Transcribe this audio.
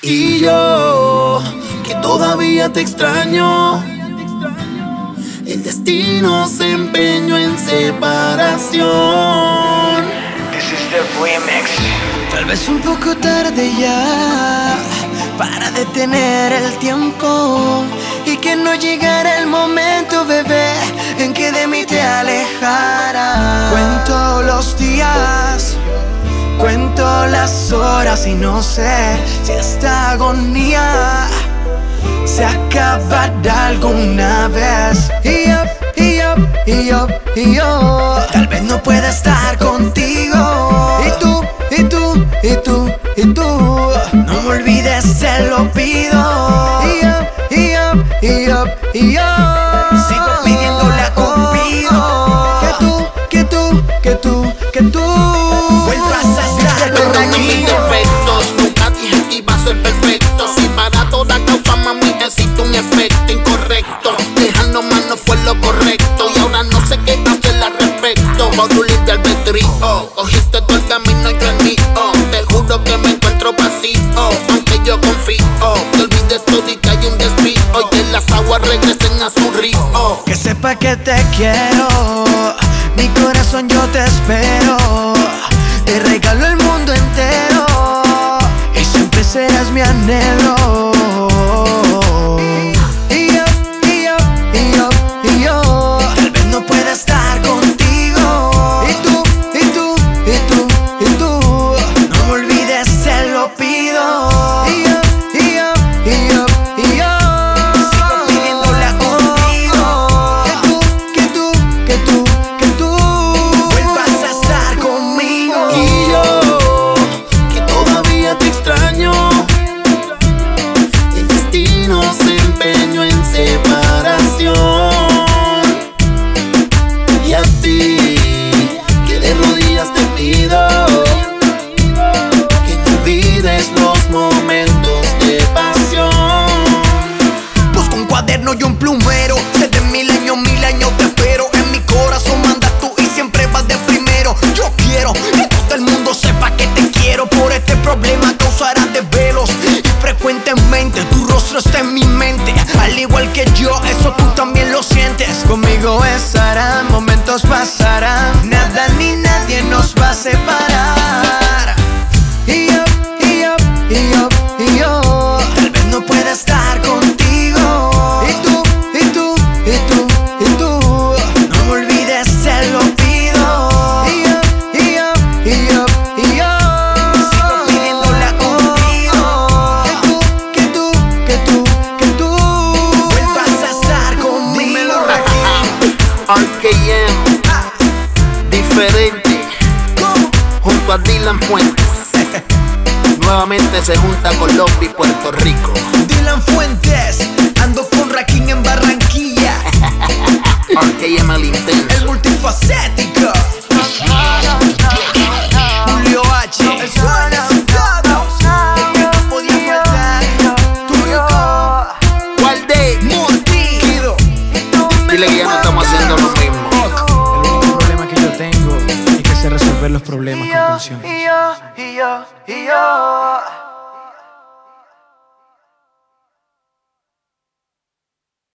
Y yo, que todavía te extraño, el destino se empeñó en separación. This is the remix. Tal vez un poco tarde ya para detener el tiempo y que no llegara el momento, bebé, en que de mí te alejaras. Cuento los días, cuento las horas y no sé si esta agonía se acabará alguna vez. Y yo tal vez no pueda estar contigo. Y tú no me olvides, te lo pido. Y yo sigo pidiéndole a Cupido que tú vuelvas a estar conmigo. Defectos, nunca dije que iba a ser perfecto. Si para toda causa, mami, necesito un efecto incorrecto. Dejarnos más no fue lo correcto y ahora no sé qué hacer al respecto. Por tu libre albedrío, cogiste todo el camino y yo el mío. Te juro que me encuentro vacío, aunque yo confío. Te olvides todo y que hay un desvío y que las aguas regresen a su río. Que sepa que te quiero, mi corazón yo te espero. Te regalo el mundo entero y siempre serás mi anhelo. Tal vez no pueda estar contigo. Y tú no me olvides, te lo pido. Y yo sigo pidiéndole a Cupido que tú vuelvas a estar conmigo. Y yo, que todavía te extraño, el destino se empeñó en separación. Y a ti, que de rodillas te pido que no olvides los momentos de pasión. Busco un cuaderno y un plumero, desde mil años te espero. En mi corazón mandas tú y siempre vas de primero. Yo quiero que todo el mundo sepa que te quiero. Por este problema causarás desvelos y frecuentemente tu rostro está en mi mente. Al igual que yo, eso tú también lo sientes. Conmigo estarán, momentos pasarán, nada ni nadie nos va a separar. Y yo tal vez no pueda estar contigo. Y tú no me olvides, te lo pido. Y yo sigo pidiéndole a Cupido que tú vuelvas a estar conmigo. RKM, diferente, junto a Dylan Fuentes. Nuevamente se junta Colombia y Puerto Rico. Dylan Fuentes, ando con Rakim en Barranquilla. RKM el intenso. El multifacético Julio H, el suena todo, el que no podía faltar. Tú Guardé, Mortido. dile que ya no estamos haciendo lo mismo. El único problema que yo tengo es que sé resolver los problemas con canciones. Y yo